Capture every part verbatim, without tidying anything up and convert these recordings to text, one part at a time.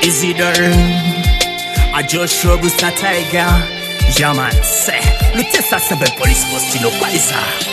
Isidore, a Joshua Busta Tiger, Jaman, say, Lutessa Seven Police Post, no Qualisa.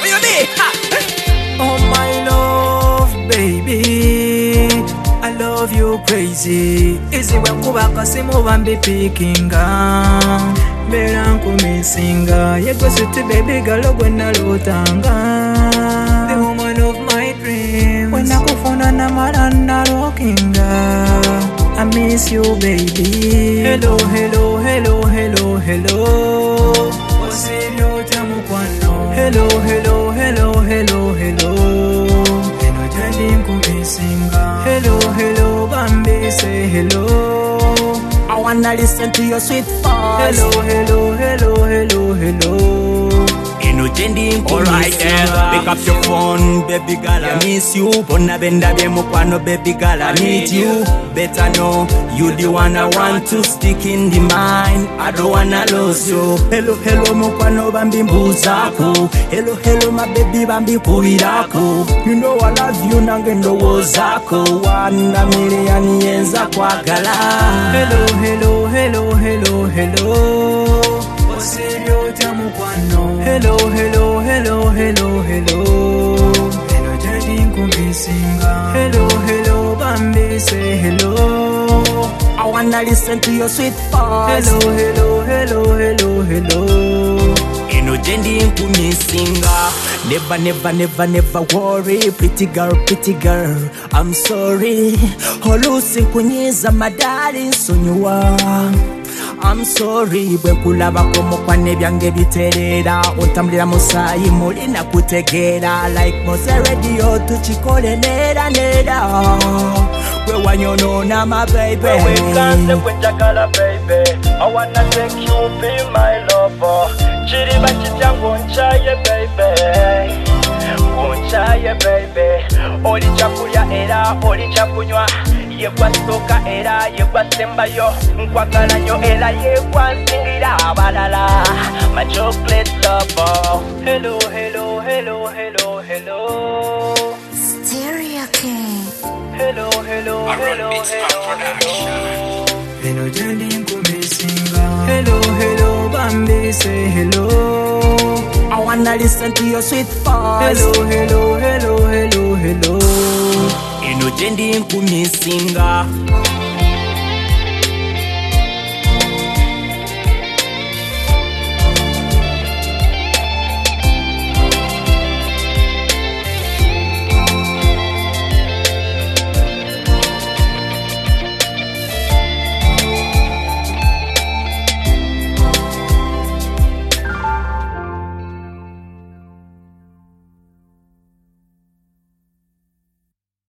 Oh my love, baby, I love you crazy. Easy when kubaka simu bambi pickinga, beranku missinga. Yego sweet baby girl ogwena lutanga, the woman of my dreams. When I go for na marana rockinga, I miss you, baby. Hello, hello, hello, hello, hello. Osirio tamukwano. Hello, hello, hello, hello, hello. Eno jali nkumisinga. Hello, hello, Bambi, say hello. I wanna listen to your sweet voice. Hello, hello, hello, hello, hello. Alright then, pick up your phone, baby girl, I miss you. Pona benda be mukwano, baby girl, I need you. Better know, you the one I want to stick in the mind. I don't wanna lose you. Hello, hello, mukwano bambi mbuzako. Hello, hello, my baby bambi kuirako. You know I love you, nangendo wozako. One million yenza kwa gala. Hello, hello, hello, hello, hello. Osirio tamukwano. Hello, hello, hello, hello, hello. Hello, jadi nkumisinga. Hello, hello, Bambi, say hello. I wanna listen to your sweet voice. Hello, hello, hello, hello, hello. Eno jendi nkumisinga. Never, never, never, never worry. Pretty girl, pretty girl, I'm sorry. Holusi nkunyeza madali nsonyiwa. I'm sorry, bwe kulaba komukwane byange biterera ontambulira musayi mulina kutegeera like Mose radio tukikole nera nera bwe wanyonona my baby wekanze kwenjagala baby I wanna take you be my lover chiriba kityango nchaye baby nchaye baby oli chakulya era oli chakunywa yegwa soka era yegwa sembayo nkwagala nyo era yegwa nsingira abalala my chocolate lover. Hello, hello, hello, hello, hello. Stereo King. Hello, hello, hello, hello. Hello, jandi nkumisinga. Hello, hello, Bambi, say hello. I wanna listen to your sweet voice. Hello, hello, hello, hello, hello. Eno jendi nkumisinga.